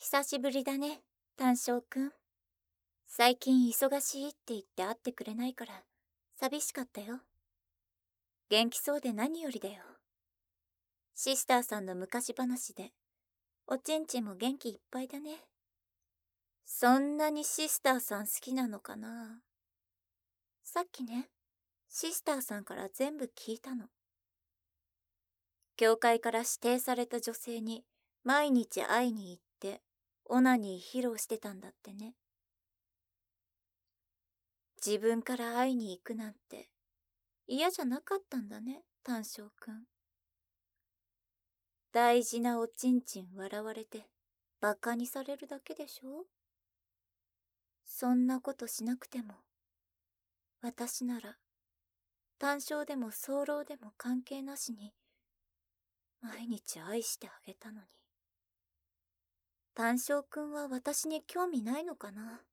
久しぶりだね、単勝くん。最近忙しいって言って会ってくれないから、寂しかったよ。元気そうで何よりだよ。シスターさんの昔話で、おちんちんも元気いっぱいだね。そんなにシスターさん好きなのかな。さっきね、シスターさんから全部聞いたの。教会から指定された女性に毎日会いに行って、オナニー披露してたんだってね。自分から会いに行くなんて嫌じゃなかったんだね、単勝くん。大事なおちんちん笑われてバカにされるだけでしょ。そんなことしなくても私なら単勝でも早漏でも関係なしに毎日愛してあげたのに。単勝くんは私に興味ないのかな。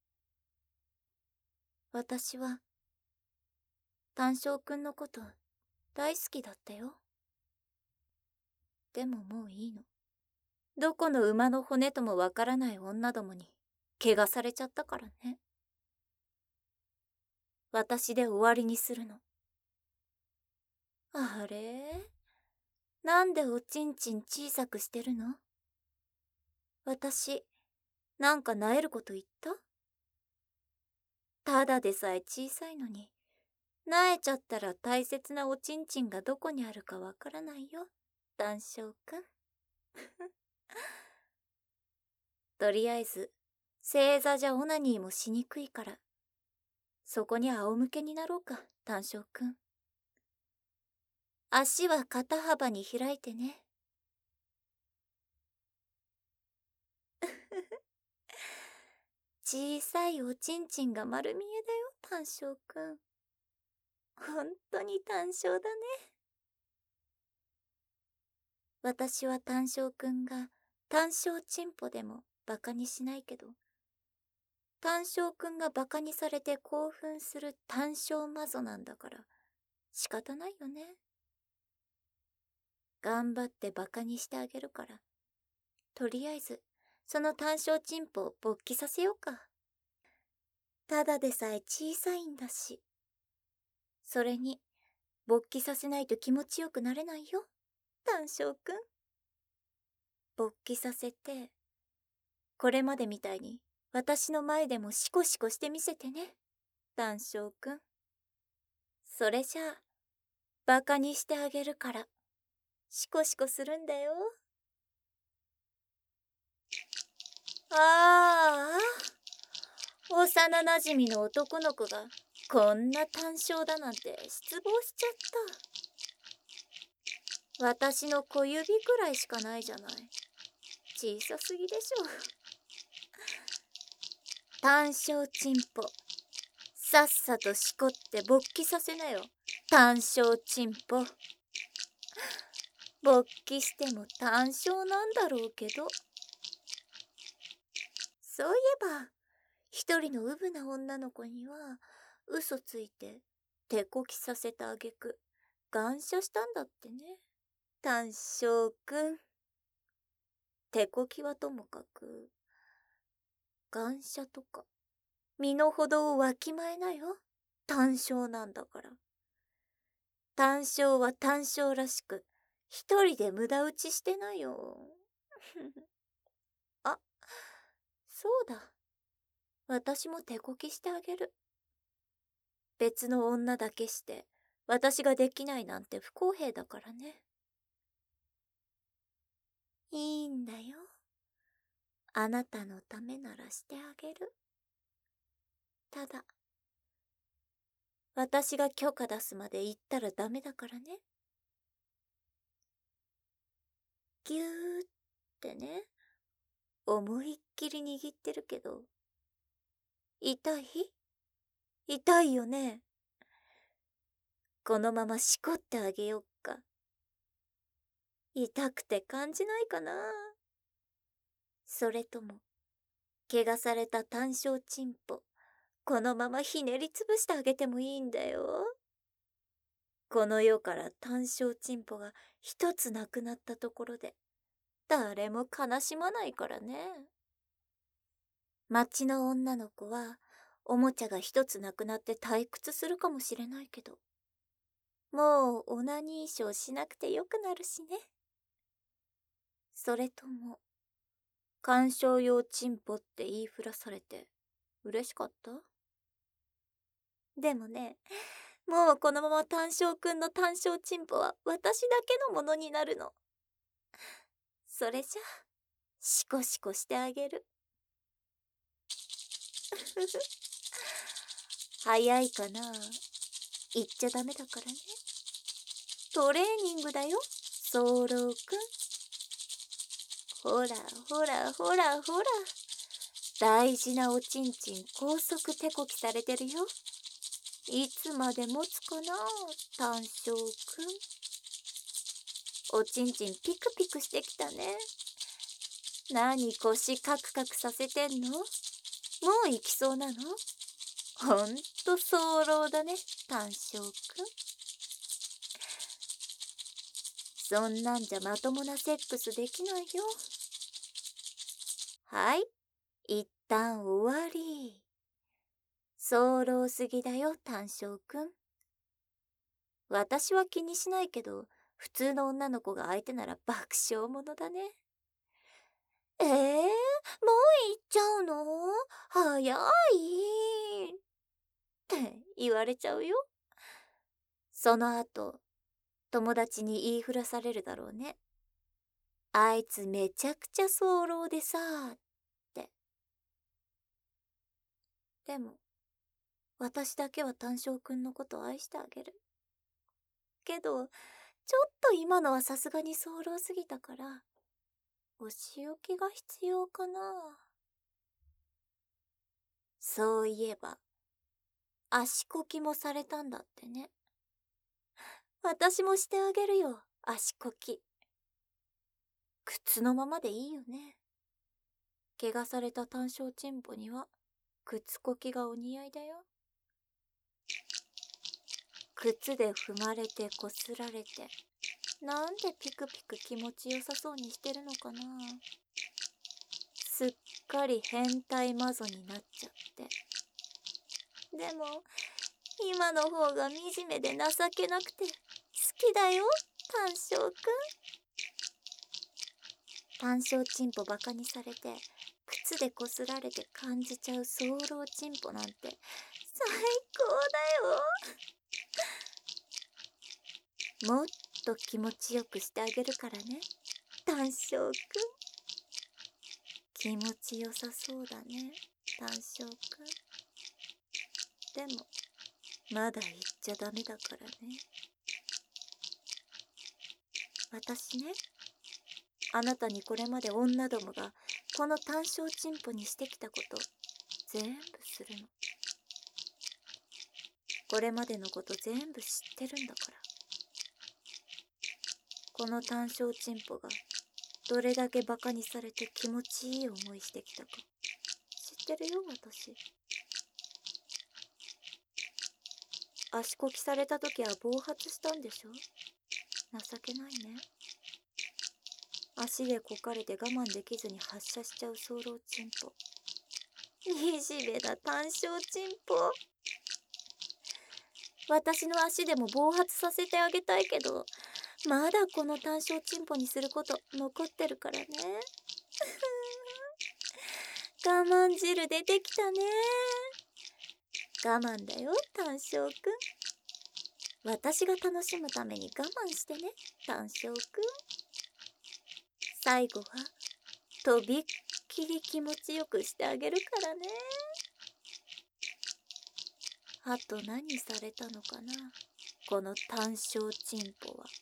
私は単勝くんのこと大好きだったよ。でももういいの。どこの馬の骨ともわからない女どもに怪我されちゃったからね。私で終わりにするの。あれ、なんでおちんちん小さくしてるの。私なんか萎えること言った。ただでさえ小さいのに萎えちゃったら大切なおちんちんがどこにあるかわからないよ、談笑くん。とりあえず正座じゃオナニーもしにくいからそこに仰向けになろうか、談笑くん。足は肩幅に開いてね。小さいおちんちんが丸見えだよ、単勝くん。ほんとに単勝だね。私は単勝くんが単勝チンポでもバカにしないけど、単勝くんがバカにされて興奮する単勝マゾなんだから仕方ないよね。頑張ってバカにしてあげるから、とりあえずその単勝チンポを勃起させようか。ただでさえ小さいんだし。それに勃起させないと気持ちよくなれないよ、単勝くん。勃起させて、これまでみたいに私の前でもシコシコしてみせてね、単勝くん。それじゃあバカにしてあげるからシコシコするんだよ。ああ、幼なじみの男の子がこんな単勝だなんて失望しちゃった。私の小指くらいしかないじゃない。小さすぎでしょ。単勝チンポ、さっさとしこって勃起させなよ、単勝チンポ。勃起しても単勝なんだろうけど。そういえば一人のウブな女の子には嘘ついて手こきさせたあげく感謝したんだってね、単勝くん。手こきはともかく感謝とか身の程をわきまえなよ、単勝なんだから。単勝は単勝らしく一人で無駄打ちしてなよ。あ、そうだ、私も手こきしてあげる。別の女だけして私ができないなんて不公平だからね。いいんだよ、あなたのためならしてあげる。ただ私が許可出すまで言ったらダメだからね。ぎゅーってね、思いっきり握ってるけど痛い？痛いよね。このまましこってあげよっか。痛くて感じないかな。それとも怪我された単勝チンポこのままひねりつぶしてあげてもいいんだよ。この世から単勝チンポが一つなくなったところで誰も悲しまないからね。町の女の子は、おもちゃが一つなくなって退屈するかもしれないけど、もうオナニーショーしなくてよくなるしね。それとも、鑑賞用チンポって言いふらされて、嬉しかった？でもね、もうこのまま単勝くんの単勝チンポは私だけのものになるの。それじゃあ、シコシコしてあげる。早いかな？言っちゃダメだからね。トレーニングだよ、ソーローくん。ほらほらほらほら。大事なおちんちん高速手こきされてるよ。いつまで持つかな、単勝くん。おちんちんピクピクしてきたね。何腰カクカクさせてんの？もう行きそうなの？ほんと早漏だね、単勝くん。そんなんじゃまともなセックスできないよ。はい、一旦終わり。早漏すぎだよ、単勝くん。私は気にしないけど、普通の女の子が相手なら爆笑者だね。もう行っちゃうの？早いって言われちゃうよ。その後、友達に言いふらされるだろうね。あいつめちゃくちゃ早漏でさーって。でも、私だけは単勝くんのこと愛してあげる。けど、ちょっと今のはさすがに早漏すぎたから、お仕置きが必要かな。そういえば、足こきもされたんだってね。私もしてあげるよ、足こき。靴のままでいいよね。怪我された単勝チンポには、靴こきがお似合いだよ。靴で踏まれてこすられて、なんでピクピク気持ちよさそうにしてるのかな。すっかり変態マゾになっちゃって。でも、今の方が惨めで情けなくて好きだよ、単勝くん。単勝チンポバカにされて、靴でこすられて感じちゃう早漏チンポなんて最高だよ。もっと気持ちよくしてあげるからね、単勝くん。気持ちよさそうだね、単勝くん。でも、まだ言っちゃダメだからね。私ね、あなたにこれまで女どもがこの単勝チンポにしてきたこと全部するの。これまでのこと全部知ってるんだから。この単勝チンポがどれだけバカにされて気持ちいい思いしてきたか知ってるよ、私。足こきされた時は暴発したんでしょ？情けないね。足でこかれて我慢できずに発射しちゃう早漏チンポ。惨めな単勝チンポ。私の足でも暴発させてあげたいけど、まだこの単勝チンポにすること残ってるからね。我慢汁出てきたね。我慢だよ、単勝くん。私が楽しむために我慢してね、単勝くん。最後はとびっきり気持ちよくしてあげるからね。あと何されたのかな、この単勝チンポは。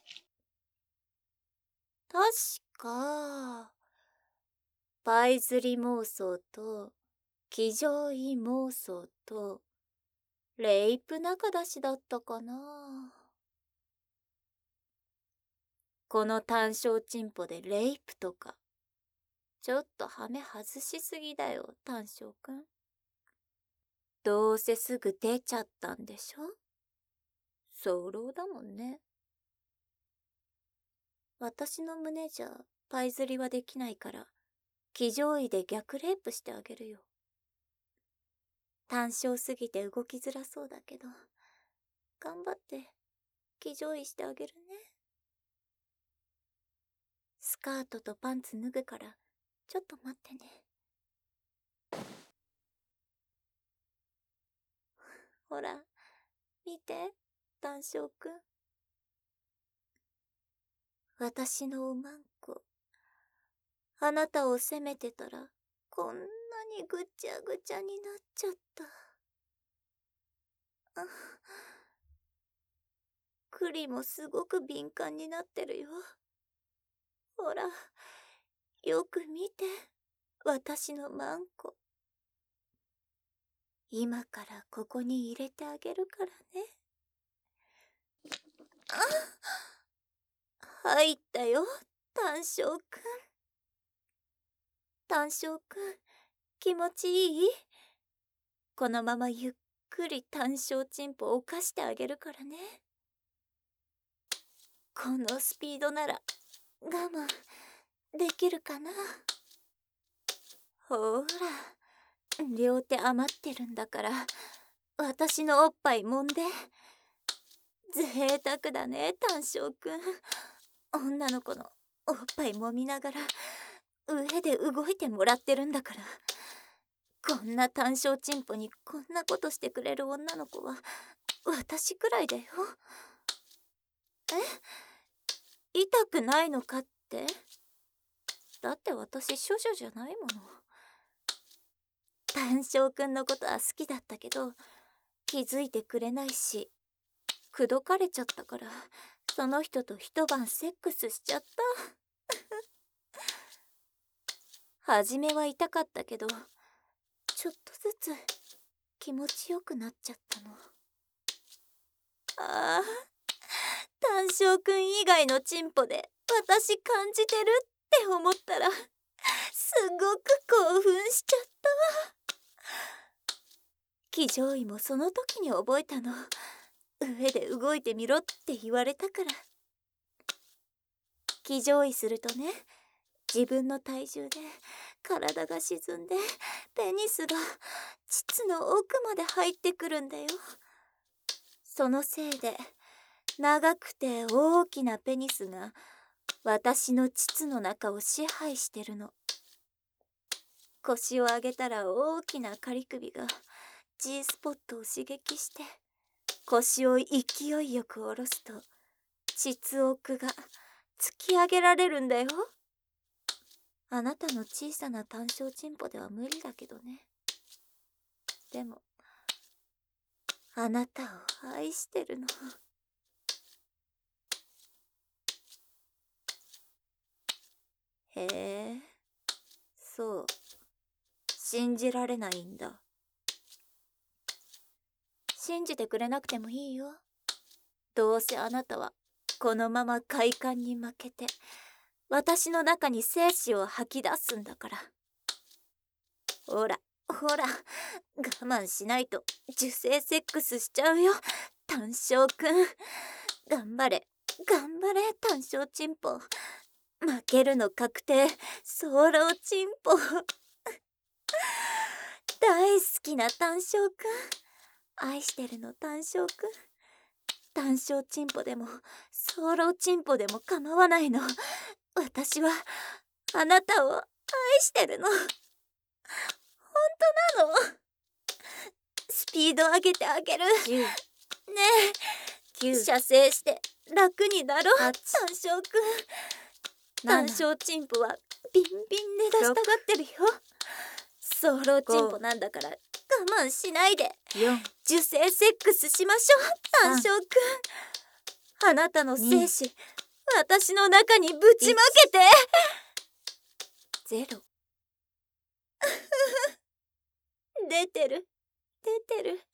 確か、パイ釣り妄想と、騎乗位妄想と、レイプ仲出しだったかな。この単勝チンポでレイプとか、ちょっとハメ外しすぎだよ、単勝くん。どうせすぐ出ちゃったんでしょ？早漏だもんね。私の胸じゃパイ釣りはできないから、騎乗位で逆レイプしてあげるよ。単勝すぎて動きづらそうだけど、頑張って騎乗位してあげるね。スカートとパンツ脱ぐから、ちょっと待ってね。ほら、見て、単勝くん。私のおまんこ。あなたを責めてたら、こんなにぐちゃぐちゃになっちゃった。あ、栗もすごく敏感になってるよ。ほら、よく見て、私のまんこ。今からここに入れてあげるからね。入ったよ、単勝くん。単勝くん、気持ちいい？このままゆっくり単勝チンポを犯してあげるからね。このスピードなら我慢できるかな。ほら、両手余ってるんだから私のおっぱい揉んで。贅沢だね、単勝くん。女の子のおっぱい揉みながら上で動いてもらってるんだから。こんな単勝チンポにこんなことしてくれる女の子は私くらいだよ。痛くないのかって？だって私処女じゃないもの。単勝くんのことは好きだったけど気づいてくれないし、口説かれちゃったからその人と一晩セックスしちゃった。初めは痛かったけどちょっとずつ気持ちよくなっちゃったの。ああ、単勝くん以外のチンポで私感じてるって思ったらすごく興奮しちゃった。騎乗位もその時に覚えたの。上で動いてみろって言われたから。騎乗位するとね、自分の体重で体が沈んでペニスが膣の奥まで入ってくるんだよ。そのせいで長くて大きなペニスが私の膣の中を支配してるの。腰を上げたら大きな仮首が G スポットを刺激して腰を勢いよく下ろすと膣奥が突き上げられるんだよ。あなたの小さな単勝チンポでは無理だけどね。でもあなたを愛してるの。へえ、そう、信じられないんだ。信じてくれなくてもいいよ。どうせあなたはこのまま快感に負けて私の中に精子を吐き出すんだから。ほらほら、我慢しないと受精セックスしちゃうよ、単勝くん。頑張れ頑張れ、単勝チンポ。負けるの確定、ソロチンポ。大好きな単勝くん、愛してるの単勝くん。単勝チンポでもソロチンポでも構わないの。私はあなたを愛してるの。本当なの。スピード上げてあげる。ねえ、射精して楽になろう、単勝くん。単勝チンポはビンビンで出したがってるよ。ソロチンポなんだから我慢しないで受精セックスしましょう、単勝くん。あなたの精子私の中にぶちまけて。ゼロ。出てる出てる。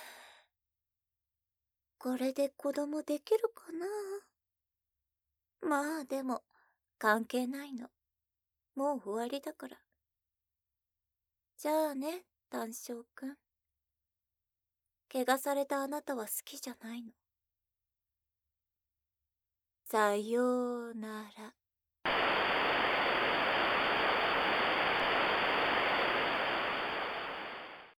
これで子供できるかな。まあでも関係ないの。もう終わりだから。じゃあね、単勝くん。怪我されたあなたは好きじゃないの。さようなら。